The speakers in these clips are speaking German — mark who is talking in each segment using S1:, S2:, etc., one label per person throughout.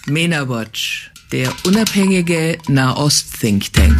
S1: MENA Watch, der unabhängige Nahost-Think Tank.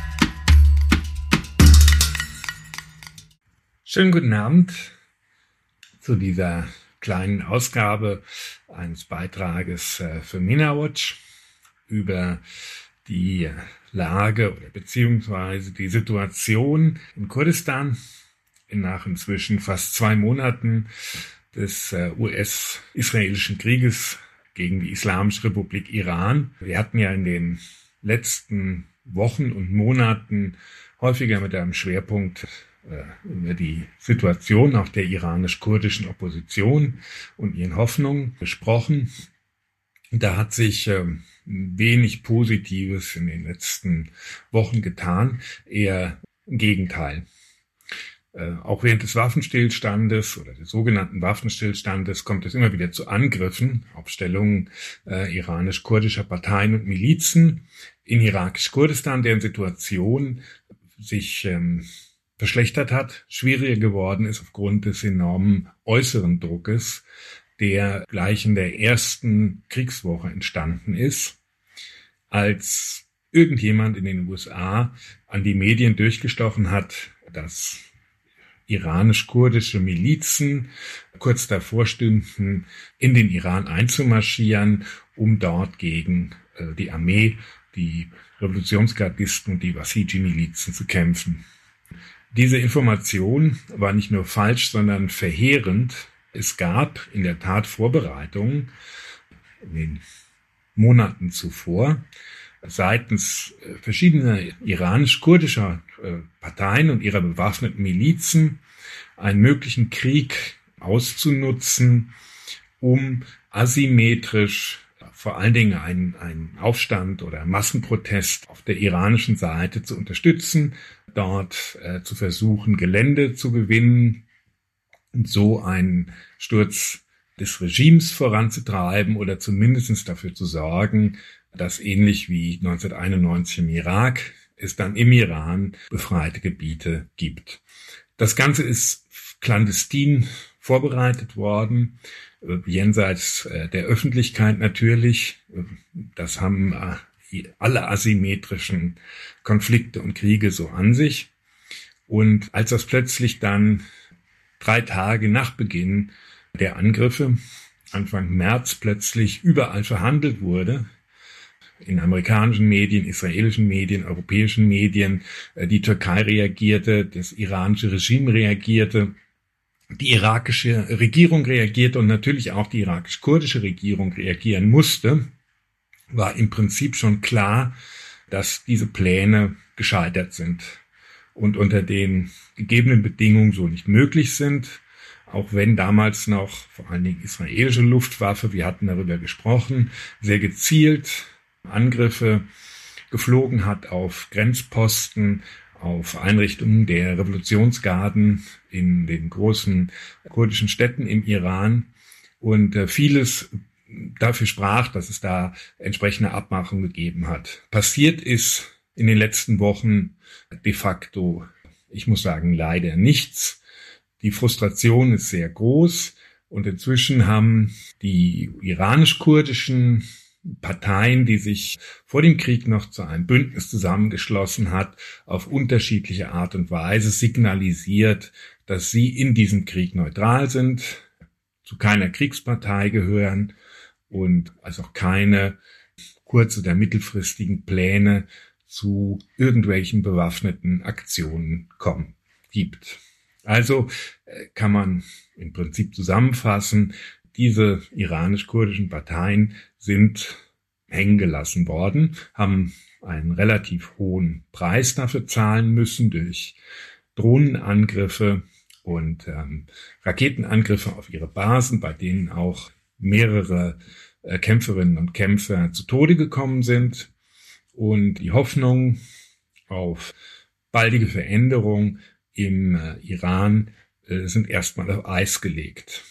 S2: Schönen guten Abend zu dieser kleinen Ausgabe eines Beitrages für MENA Watch über die Lage oder beziehungsweise die Situation in Kurdistan nach inzwischen fast 2 Monaten des US-israelischen Krieges gegen die Islamische Republik Iran. Wir hatten ja in den letzten Wochen und Monaten häufiger mit einem Schwerpunkt über die Situation auch der iranisch-kurdischen Opposition und ihren Hoffnungen gesprochen. Da hat sich wenig Positives in den letzten Wochen getan, eher im Gegenteil. Auch während des Waffenstillstandes oder des sogenannten Waffenstillstandes kommt es immer wieder zu Angriffen auf Stellungen iranisch-kurdischer Parteien und Milizen in irakisch-Kurdistan, deren Situation sich verschlechtert hat, schwieriger geworden ist aufgrund des enormen äußeren Druckes, der gleich in der ersten Kriegswoche entstanden ist, als irgendjemand in den USA an die Medien durchgestochen hat, dass iranisch-kurdische Milizen kurz davor stünden, in den Iran einzumarschieren, um dort gegen die Armee, die Revolutionsgardisten und die Basiji-Milizen zu kämpfen. Diese Information war nicht nur falsch, sondern verheerend. Es gab in der Tat Vorbereitungen in den Monaten zuvor seitens verschiedener iranisch-kurdischer Parteien und ihrer bewaffneten Milizen einen möglichen Krieg auszunutzen, um asymmetrisch vor allen Dingen einen Aufstand oder Massenprotest auf der iranischen Seite zu unterstützen, dort zu versuchen, Gelände zu gewinnen und so einen Sturz des Regimes voranzutreiben oder zumindest dafür zu sorgen, dass ähnlich wie 1991 im Irak es dann im Iran befreite Gebiete gibt. Das Ganze ist clandestin vorbereitet worden, jenseits der Öffentlichkeit natürlich. Das haben alle asymmetrischen Konflikte und Kriege so an sich. Und als das plötzlich dann 3 Tage nach Beginn der Angriffe, Anfang März, plötzlich überall verhandelt wurde, in amerikanischen Medien, israelischen Medien, europäischen Medien, die Türkei reagierte, das iranische Regime reagierte, die irakische Regierung reagierte und natürlich auch die irakisch-kurdische Regierung reagieren musste, war im Prinzip schon klar, dass diese Pläne gescheitert sind und unter den gegebenen Bedingungen so nicht möglich sind, auch wenn damals noch vor allen Dingen israelische Luftwaffe, wir hatten darüber gesprochen, sehr gezielt Angriffe geflogen hat auf Grenzposten, auf Einrichtungen der Revolutionsgarden in den großen kurdischen Städten im Iran und vieles dafür sprach, dass es da entsprechende Abmachungen gegeben hat. Passiert ist in den letzten Wochen de facto, ich muss sagen, leider nichts. Die Frustration ist sehr groß und inzwischen haben die iranisch-kurdischen Parteien, die sich vor dem Krieg noch zu einem Bündnis zusammengeschlossen hat, auf unterschiedliche Art und Weise signalisiert, dass sie in diesem Krieg neutral sind, zu keiner Kriegspartei gehören und also auch keine kurz- oder mittelfristigen Pläne zu irgendwelchen bewaffneten Aktionen gibt. Also kann man im Prinzip zusammenfassen, diese iranisch-kurdischen Parteien sind hängen gelassen worden, haben einen relativ hohen Preis dafür zahlen müssen durch Drohnenangriffe und Raketenangriffe auf ihre Basen, bei denen auch mehrere Kämpferinnen und Kämpfer zu Tode gekommen sind. Und die Hoffnung auf baldige Veränderung im Iran sind erstmal auf Eis gelegt.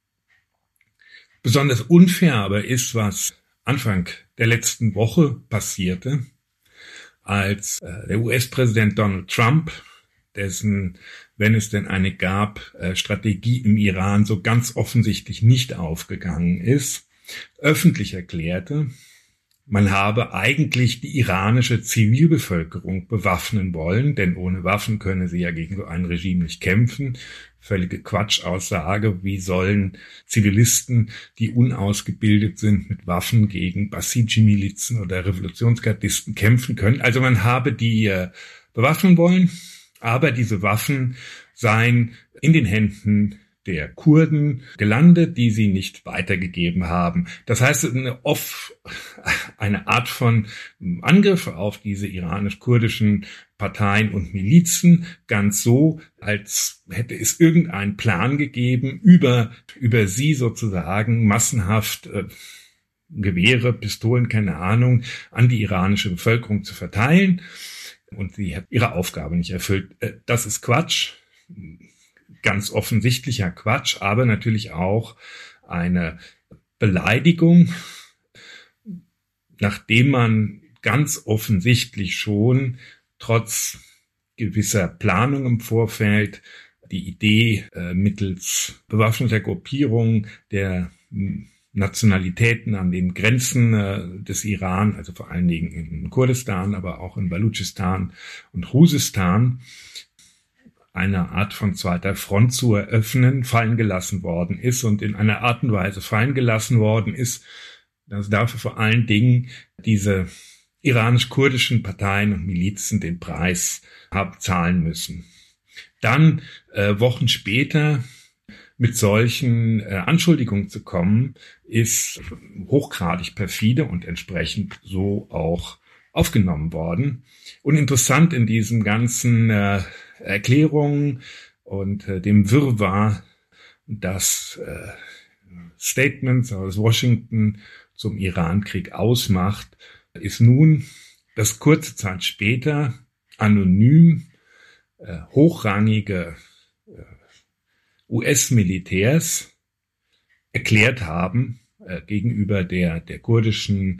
S2: Besonders unfair aber ist, was Anfang der letzten Woche passierte, als der US-Präsident Donald Trump, dessen, wenn es denn eine gab, Strategie im Iran so ganz offensichtlich nicht aufgegangen ist, öffentlich erklärte, man habe eigentlich die iranische Zivilbevölkerung bewaffnen wollen, denn ohne Waffen könne sie ja gegen so ein Regime nicht kämpfen. Völlige Quatschaussage. Wie sollen Zivilisten, die unausgebildet sind, mit Waffen gegen Basiji-Milizen oder Revolutionsgardisten kämpfen können? Also man habe die bewaffnen wollen, aber diese Waffen seien in den Händen der Kurden gelandet, die sie nicht weitergegeben haben. Das heißt, eine Art von Angriff auf diese iranisch-kurdischen Parteien und Milizen, ganz so, als hätte es irgendeinen Plan gegeben, über sie sozusagen massenhaft Gewehre, Pistolen, keine Ahnung, an die iranische Bevölkerung zu verteilen. Und sie hat ihre Aufgabe nicht erfüllt. Das ist Quatsch. Ganz offensichtlicher Quatsch, aber natürlich auch eine Beleidigung, nachdem man ganz offensichtlich schon trotz gewisser Planung im Vorfeld die Idee mittels bewaffneter Gruppierung der Nationalitäten an den Grenzen des Iran, also vor allen Dingen in Kurdistan, aber auch in Balutschistan und Khuzestan, eine Art von zweiter Front zu eröffnen, fallen gelassen worden ist und in einer Art und Weise fallen gelassen worden ist, dass dafür vor allen Dingen diese iranisch-kurdischen Parteien und Milizen den Preis haben zahlen müssen. Dann Wochen später mit solchen Anschuldigungen zu kommen, ist hochgradig perfide und entsprechend so auch aufgenommen worden. Und interessant in diesem ganzen Erklärungen und dem Wirrwarr, das Statements aus Washington zum Irankrieg ausmacht, ist nun, dass kurze Zeit später anonym hochrangige US-Militärs erklärt haben gegenüber dem kurdischen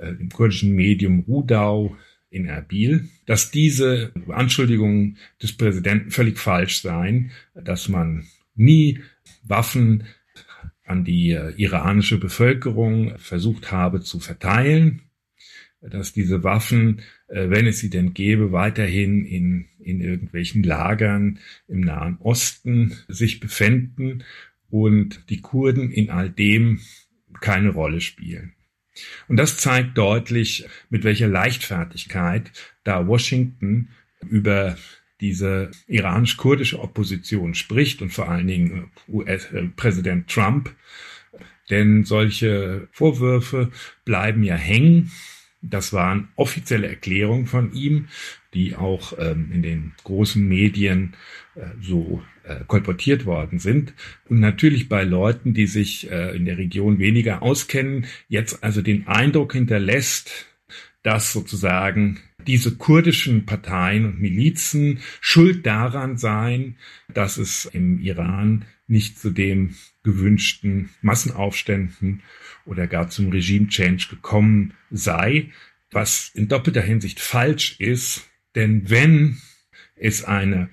S2: Medium Rudau in Erbil, dass diese Anschuldigungen des Präsidenten völlig falsch seien, dass man nie Waffen an die iranische Bevölkerung versucht habe zu verteilen, dass diese Waffen, wenn es sie denn gäbe, weiterhin in irgendwelchen Lagern im Nahen Osten sich befänden und die Kurden in all dem keine Rolle spielen. Und das zeigt deutlich, mit welcher Leichtfertigkeit da Washington über diese iranisch-kurdische Opposition spricht und vor allen Dingen US-Präsident Trump. Denn solche Vorwürfe bleiben ja hängen. Das waren offizielle Erklärungen von ihm, die auch in den großen Medien so kolportiert worden sind. Und natürlich bei Leuten, die sich in der Region weniger auskennen, jetzt also den Eindruck hinterlässt, dass sozusagen diese kurdischen Parteien und Milizen schuld daran seien, dass es im Iran nicht zu den gewünschten Massenaufständen oder gar zum Regime-Change gekommen sei, was in doppelter Hinsicht falsch ist, denn wenn es eine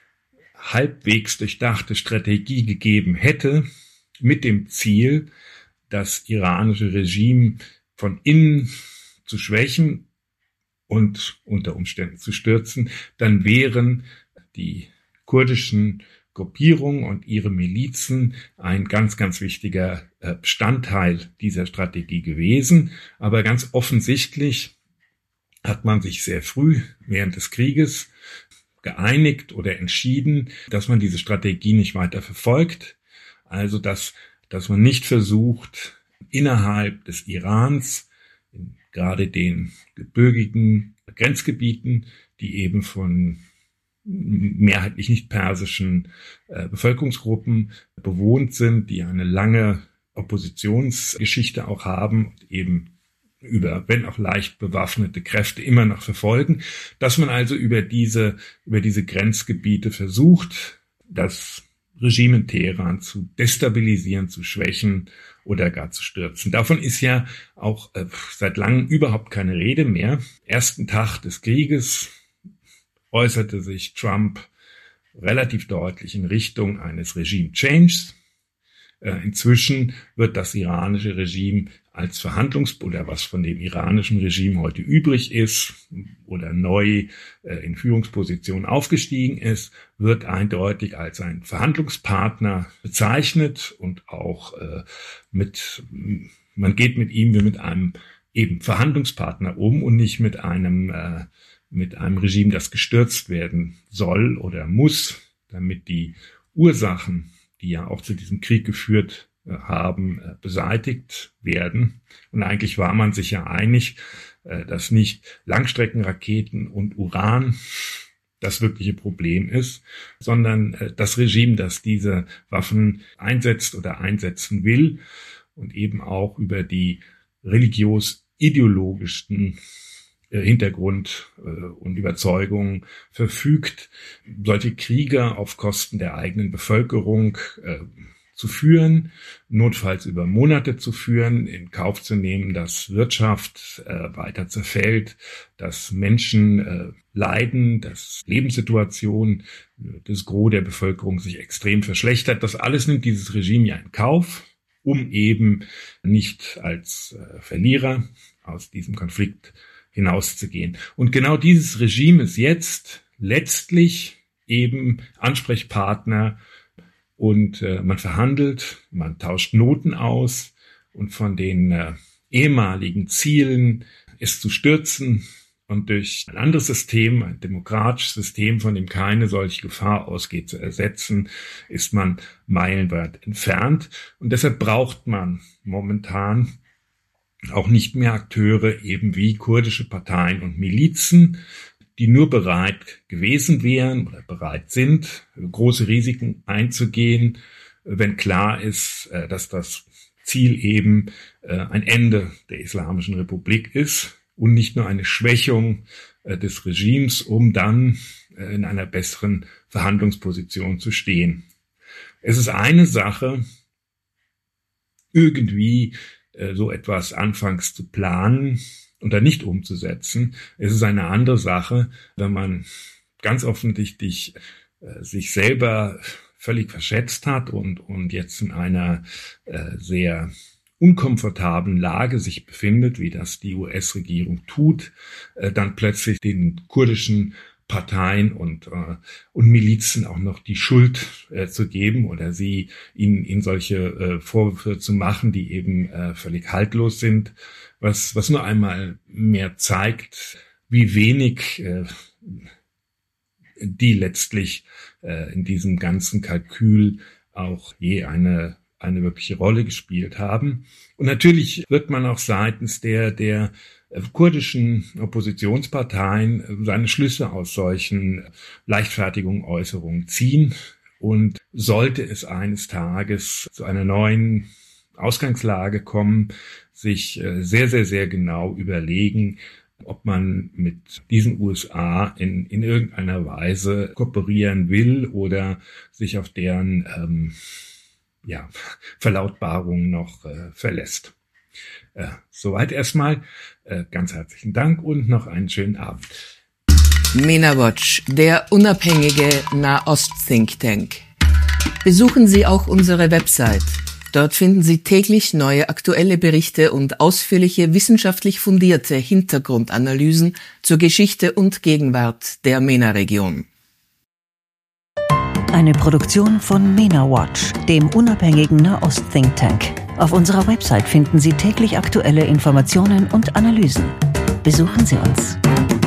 S2: halbwegs durchdachte Strategie gegeben hätte, mit dem Ziel, das iranische Regime von innen zu schwächen und unter Umständen zu stürzen, dann wären die kurdischen Gruppierungen und ihre Milizen ein ganz, ganz wichtiger Bestandteil dieser Strategie gewesen. Aber ganz offensichtlich hat man sich sehr früh während des Krieges geeinigt oder entschieden, dass man diese Strategie nicht weiter verfolgt. Also, dass man nicht versucht, innerhalb des Irans, in gerade den gebirgigen Grenzgebieten, die eben von mehrheitlich nicht persischen Bevölkerungsgruppen bewohnt sind, die eine lange Oppositionsgeschichte auch haben und eben über, wenn auch leicht bewaffnete Kräfte immer noch verfolgen, dass man also über diese Grenzgebiete versucht, das Regime in Teheran zu destabilisieren, zu schwächen oder gar zu stürzen. Davon ist ja auch seit langem überhaupt keine Rede mehr. Ersten Tag des Krieges äußerte sich Trump relativ deutlich in Richtung eines Regime-Changes. Inzwischen wird das iranische Regime als oder was von dem iranischen Regime heute übrig ist oder neu in Führungsposition aufgestiegen ist, wird eindeutig als ein Verhandlungspartner bezeichnet und auch man geht mit ihm wie mit einem eben Verhandlungspartner um und nicht mit einem Regime, das gestürzt werden soll oder muss, damit die Ursachen, die ja auch zu diesem Krieg geführt haben, beseitigt werden. Und eigentlich war man sich ja einig, dass nicht Langstreckenraketen und Uran das wirkliche Problem ist, sondern das Regime, das diese Waffen einsetzt oder einsetzen will und eben auch über die religiös-ideologischen Hintergrund und Überzeugungen verfügt, solche Kriege auf Kosten der eigenen Bevölkerung zu führen, notfalls über Monate zu führen, in Kauf zu nehmen, dass Wirtschaft weiter zerfällt, dass Menschen leiden, dass Lebenssituation des Gros der Bevölkerung sich extrem verschlechtert. Das alles nimmt dieses Regime ja in Kauf, um eben nicht als Verlierer aus diesem Konflikt hinauszugehen. Und genau dieses Regime ist jetzt letztlich eben Ansprechpartner und man verhandelt, man tauscht Noten aus und von den ehemaligen Zielen, es zu stürzen und durch ein anderes System, ein demokratisches System, von dem keine solche Gefahr ausgeht, zu ersetzen, ist man meilenweit entfernt. Und deshalb braucht man momentan auch nicht mehr Akteure eben wie kurdische Parteien und Milizen, die nur bereit gewesen wären oder bereit sind, große Risiken einzugehen, wenn klar ist, dass das Ziel eben ein Ende der Islamischen Republik ist und nicht nur eine Schwächung des Regimes, um dann in einer besseren Verhandlungsposition zu stehen. Es ist eine Sache, irgendwie so etwas anfangs zu planen und dann nicht umzusetzen. Es ist eine andere Sache, wenn man ganz offensichtlich sich selber völlig verschätzt hat und jetzt in einer sehr unkomfortablen Lage sich befindet, wie das die US-Regierung tut, dann plötzlich den kurdischen Parteien und Milizen auch noch die Schuld zu geben oder ihnen solche Vorwürfe zu machen, die eben völlig haltlos sind, was nur einmal mehr zeigt, wie wenig die letztlich in diesem ganzen Kalkül auch je eine wirkliche Rolle gespielt haben. Und natürlich wird man auch seitens der kurdischen Oppositionsparteien seine Schlüsse aus solchen leichtfertigen Äußerungen ziehen. Und sollte es eines Tages zu einer neuen Ausgangslage kommen, sich sehr, sehr, sehr genau überlegen, ob man mit diesen USA in irgendeiner Weise kooperieren will oder sich auf deren Verlautbarung noch verlässt. Soweit erstmal. Ganz herzlichen Dank und noch einen schönen Abend.
S1: MENA-Watch, der unabhängige Nahost-Think Tank. Besuchen Sie auch unsere Website. Dort finden Sie täglich neue aktuelle Berichte und ausführliche wissenschaftlich fundierte Hintergrundanalysen zur Geschichte und Gegenwart der MENA-Region.
S3: Eine Produktion von MENA-Watch, dem unabhängigen Nahost-Think Tank. Auf unserer Website finden Sie täglich aktuelle Informationen und Analysen. Besuchen Sie uns.